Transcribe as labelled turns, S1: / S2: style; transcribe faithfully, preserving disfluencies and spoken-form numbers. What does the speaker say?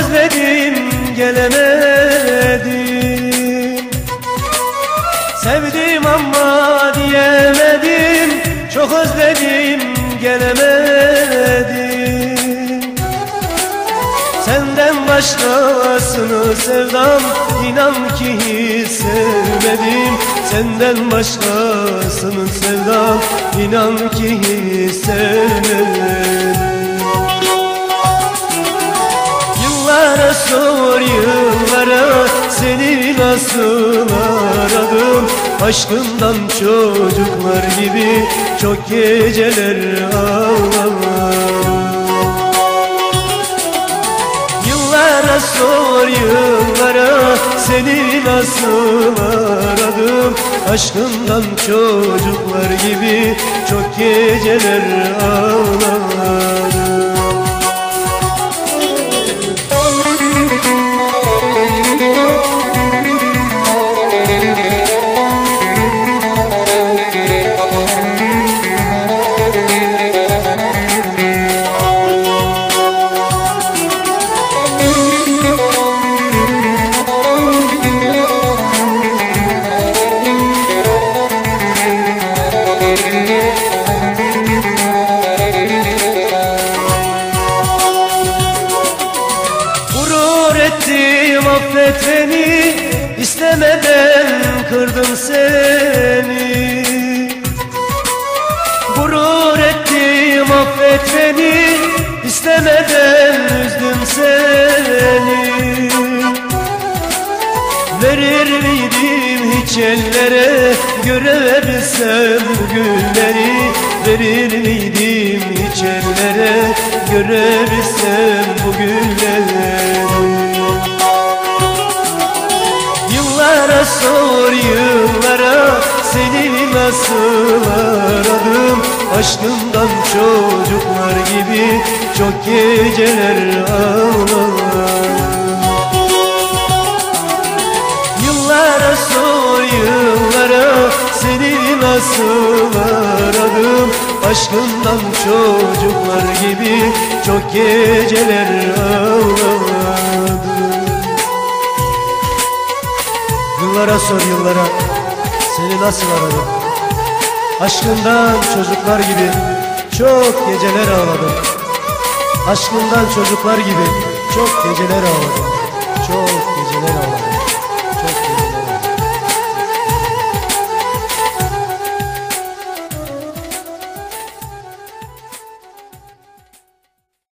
S1: özledim gelemedim. Sevdim ama diyemedim, çok özledim gelemedim. Senden başkasını sevdam, inan ki hiç sevmedim. Senden başkasını sevdam, inan ki hiç sevmedim. Yıllara sor yıllara, seni nasıl aradım. Aşkından çocuklar gibi çok geceler ağladım. Yıllara sor yıllara, seni nasıl aradım. Aşkından çocuklar gibi çok geceler ağladım. Affet beni, istemeden kırdım seni. Gurur ettim, affet beni, istemeden üzdüm seni. Verir miydim hiç ellere, görebilsem bu gülleri. Verir miydim hiç ellere, görebilsem bu gülleri. Yıllara sor yıllara, seni nasıl aradım. Aşkından çocuklar gibi çok geceler ağladım. Yıllara sor yıllara, seni nasıl aradım. Aşkından çocuklar gibi çok geceler ağladım. Yıllara sor yıllara, seni nasıl aradım. Aşkından çocuklar gibi çok geceler ağladım. Aşkından çocuklar gibi çok geceler ağladım. Çok geceler ağladım.